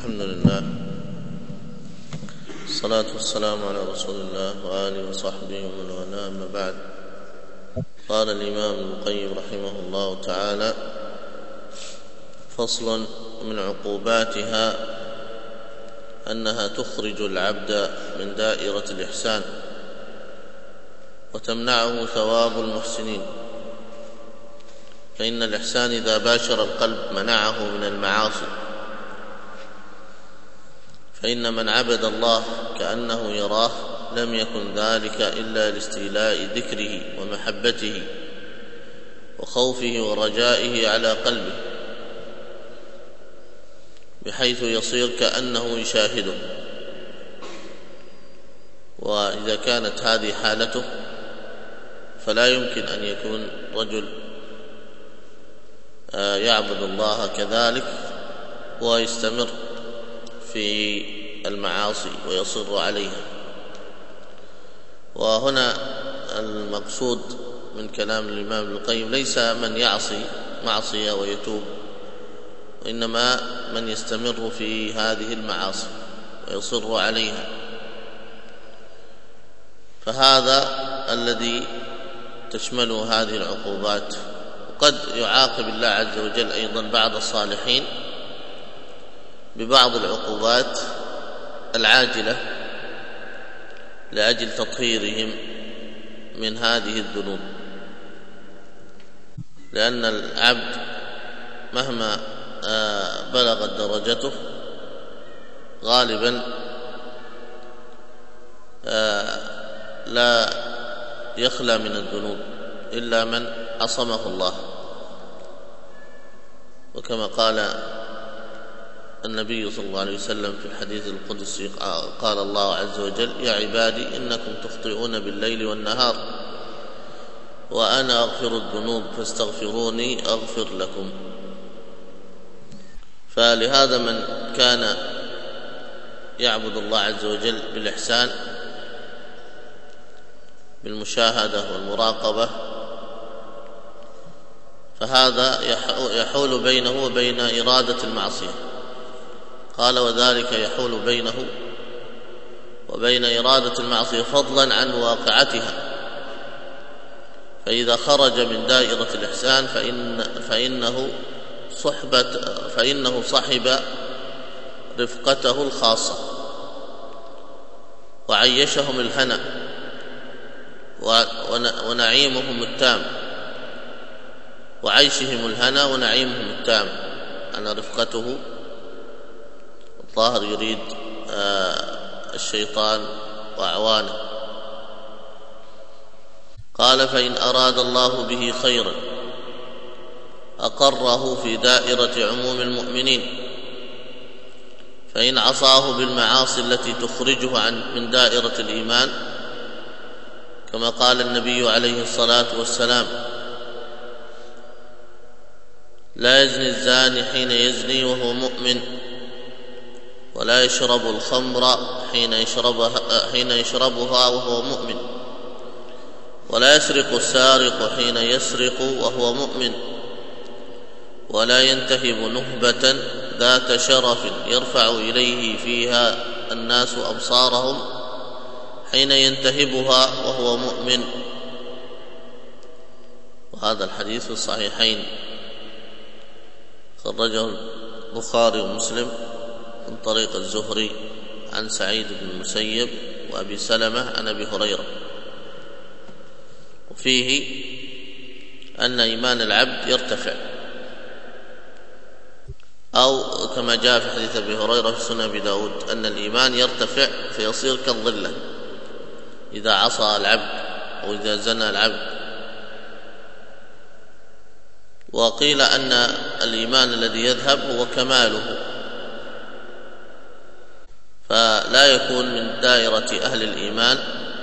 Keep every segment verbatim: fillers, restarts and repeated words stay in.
الحمد لله، الصلاة والسلام على رسول الله وآله وصحبه ومن والاه، أما بعد. قال الإمام ابن القيم رحمه الله تعالى: فصل: من عقوباتها أنها تخرج العبد من دائرة الإحسان وتمنعه ثواب المحسنين، فإن الإحسان إذا باشر القلب منعه من المعاصي، فإن من عبد الله كأنه يراه لم يكن ذلك إلا لاستيلاء ذكره ومحبته وخوفه ورجائه على قلبه، بحيث يصير كأنه يشاهده. وإذا كانت هذه حالته فلا يمكن أن يكون رجل يعبد الله كذلك ويستمر في المعاصي ويصر عليها. وهنا المقصود من كلام الإمام ابن القيم ليس من يعصي معصية ويتوب، وإنما من يستمر في هذه المعاصي ويصر عليها، فهذا الذي تشمله هذه العقوبات. وقد يعاقب الله عز وجل أيضا بعض الصالحين ببعض العقوبات العاجلة لأجل تطهيرهم من هذه الذنوب، لأن العبد مهما بلغت درجته غالبا لا يخلى من الذنوب إلا من عصمه الله. وكما قال النبي صلى الله عليه وسلم في الحديث القدسي، قال الله عز وجل: يا عبادي إنكم تخطئون بالليل والنهار وأنا أغفر الذنوب فاستغفروني أغفر لكم. فلهذا من كان يعبد الله عز وجل بالإحسان بالمشاهدة والمراقبة فهذا يحول بينه وبين إرادة المعصية. قال: وذلك يحول بينه وبين إرادة المعصية فضلا عن واقعتها، فإذا خرج من دائرة الإحسان فإن فإنه صحبة فإنه صحب رفقته الخاصة وعيشهم الهنا ونعيمهم التام وعيشهم الهنا ونعيمهم التام. أنا رفقته الظاهر يريد الشيطان وأعوانه. قال: فإن أراد الله به خيرا أقره في دائرة عموم المؤمنين، فإن عصاه بالمعاصي التي تخرجه عن من دائرة الإيمان، كما قال النبي عليه الصلاة والسلام: لا يزني الزاني حين يزني وهو مؤمن، ولا يشرب الخمر حين يشربها, حين يشربها وهو مؤمن، ولا يسرق السارق حين يسرق وهو مؤمن، ولا ينتهب نهبة ذات شرف يرفع إليه فيها الناس أبصارهم حين ينتهبها وهو مؤمن. وهذا الحديث في الصحيحين، خرجه البخاري ومسلم من طريق الزهري عن سعيد بن المسيب وأبي سلمة عن أبي هريرة. وفيه أن إيمان العبد يرتفع، أو كما جاء في حديث أبي هريرة في سنن أبي داود أن الإيمان يرتفع فيصير كالظلة إذا عصى العبد أو إذا زنى العبد. وقيل أن الإيمان الذي يذهب هو كماله، فلا يكون من دائرة أهل الإيمان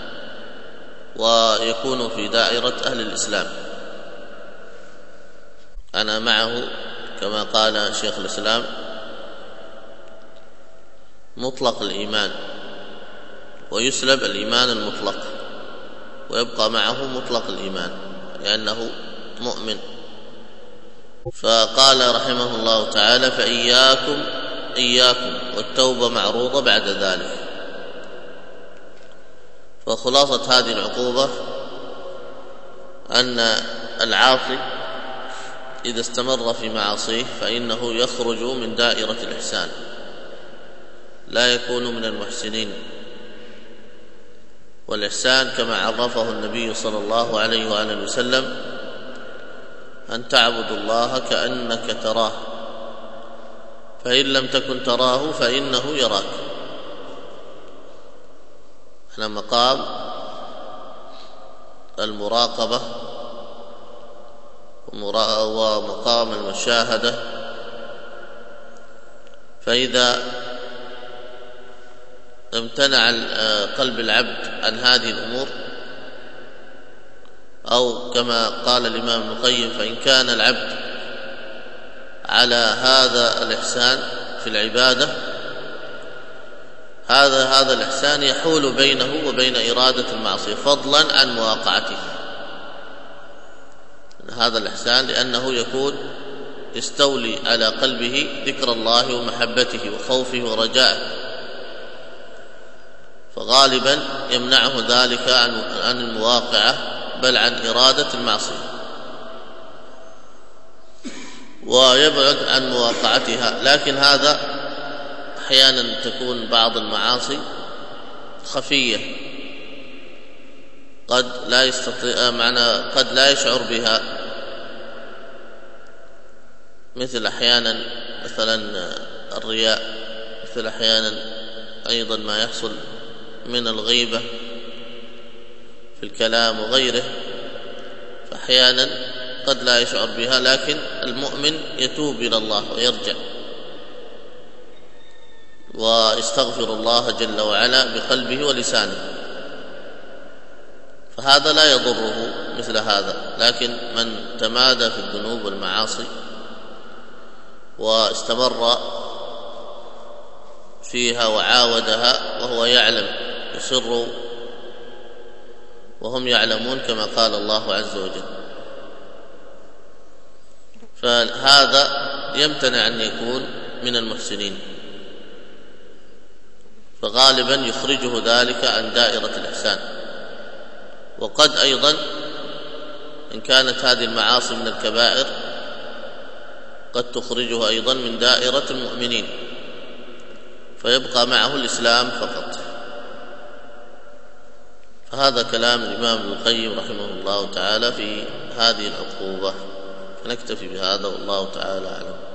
ويكون في دائرة أهل الإسلام. أنا معه كما قال شيخ الإسلام مطلق الإيمان، ويسلب الإيمان المطلق ويبقى معه مطلق الإيمان لأنه مؤمن. فقال رحمه الله تعالى: فإياكم إياكم والتوبة معروضة بعد ذلك. فخلاصة هذه العقوبة أن العاصي إذا استمر في معاصيه فإنه يخرج من دائرة الإحسان، لا يكون من المحسنين. والإحسان كما عرفه النبي صلى الله عليه وآله وسلم أن تعبد الله كأنك تراه، فإن لم تكن تراه فإنه يراك. هذا مقام المراقبة ومقام المشاهدة. فإذا امتنع قلب العبد عن هذه الأمور، أو كما قال الإمام ابن القيم: فإن كان العبد على هذا الإحسان في العبادة، هذا هذا الإحسان يحول بينه وبين إرادة المعصية فضلا عن مواقعته. هذا الإحسان لأنه يكون يستولي على قلبه ذكر الله ومحبته وخوفه ورجائه، فغالبا يمنعه ذلك عن عن المواقعة بل عن إرادة المعصية، ويبعد عن مواقعتها. لكن هذا أحيانا تكون بعض المعاصي خفية، قد لا يستطيع معنى قد لا يشعر بها، مثل أحيانا مثلا الرياء، مثل أحيانا أيضا ما يحصل من الغيبة في الكلام وغيره، فأحيانا قد لا يشعر بها، لكن المؤمن يتوب إلى الله ويرجع ويستغفر الله جل وعلا بقلبه ولسانه، فهذا لا يضره مثل هذا. لكن من تمادى في الذنوب والمعاصي واستمر فيها وعاودها وهو يعلم، يصر وهم يعلمون كما قال الله عز وجل، فهذا يمتنع أن يكون من المحسنين، فغالبا يخرجه ذلك عن دائرة الإحسان. وقد أيضا إن كانت هذه المعاصي من الكبائر قد تخرجه أيضا من دائرة المؤمنين، فيبقى معه الإسلام فقط. فهذا كلام الإمام ابن القيم رحمه الله تعالى في هذه العقوبة. نكتفي بهذا والله تعالى أعلم.